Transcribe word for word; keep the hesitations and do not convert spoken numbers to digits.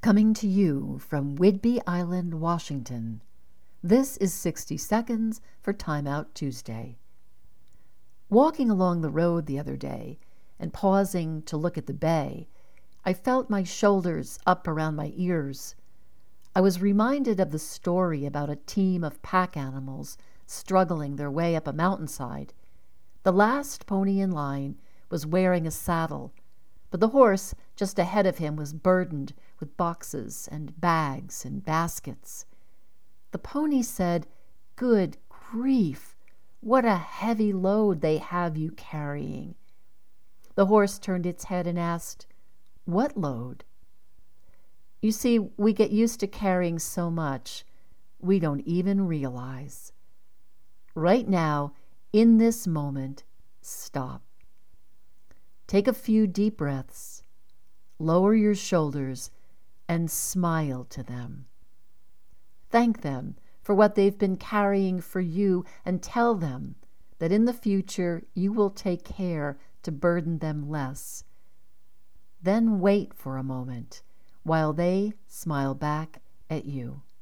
Coming to you from Whidbey Island, Washington, this is sixty seconds for Time Out Tuesday. Walking along the road the other day and pausing to look at the bay, I felt my shoulders up around my ears. I was reminded of the story about a team of pack animals struggling their way up a mountainside. The last pony in line was wearing a saddle, but the horse just ahead of him was burdened with boxes and bags and baskets. The pony said, "Good grief, what a heavy load they have you carrying." The horse turned its head and asked, "What load?" You see, we get used to carrying so much, we don't even realize. Right now, in this moment, stop. Take a few deep breaths, lower your shoulders, and smile to them. Thank them for what they've been carrying for you, and tell them that in the future you will take care to burden them less. Then wait for a moment while they smile back at you.